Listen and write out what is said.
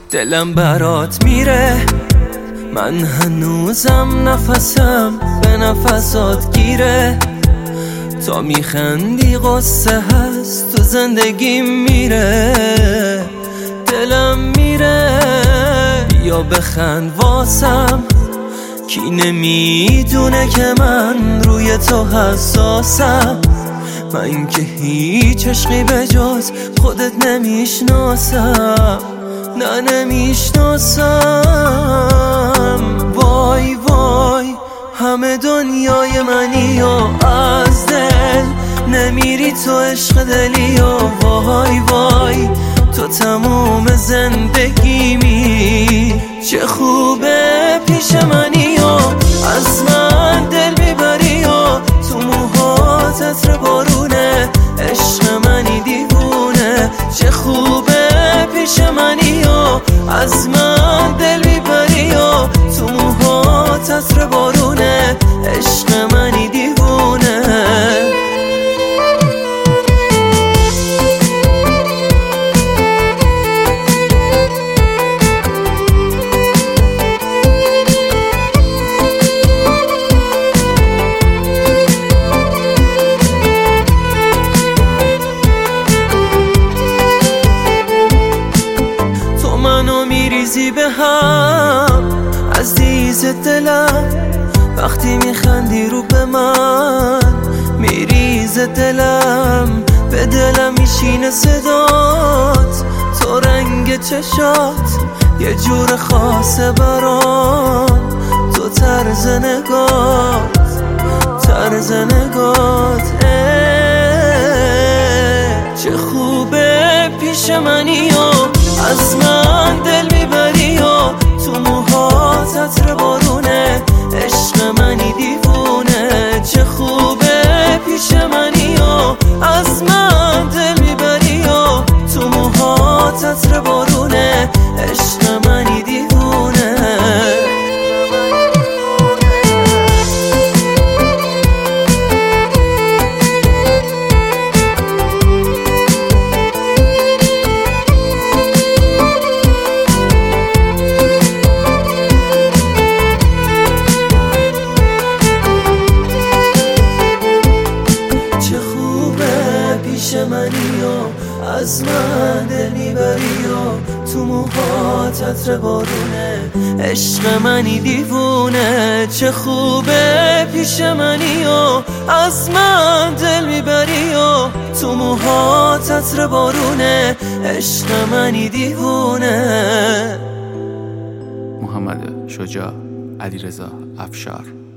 دلم برات میره، من هنوزم نفسم به نفسات گیره. تا میخندی قصه هست تو زندگی میره. دلم میره بیا بخند واسم، کی نمیدونه که من روی تو حساسم. من که هیچ عشقی به جز خودت نمیشناسم، نه نمیشناسم. وای وای همه دنیای منی و از دل نمیری تو عشق دلی و وای وای تو تموم زندگیمی. چه خوبه پیش منی و از من دل میبری و تو موهات عطر بارونه، عشق منی دیوونه. چه خوبه پیش منی و از من دل میبری و تو موهات عطر بارونه، عشق منی دیوونه. میریزی به هم از دیز دلم، وقتی میخندی رو به من میریز دلم. به دلم میشینه صدات، تو رنگ چشات یه جور خاصه برام. تو طرز نگات چه خوبه پیش منی و از من دل میبری و تو موهات عطر بارونه، عشق منی دیوونه. چه خوبه پیش منی و از من دل میبری و تو موهات عطر بارونه، عشق منی دیوونه. منی و از من دل میبری و تو موهات عطر بارونه، عشق منی دیوونه. چه خوبه پیش منی و از من دل میبری و تو موهات عطر بارونه، عشق منی دیوونه. محمد شجاع، علیرضا افشار.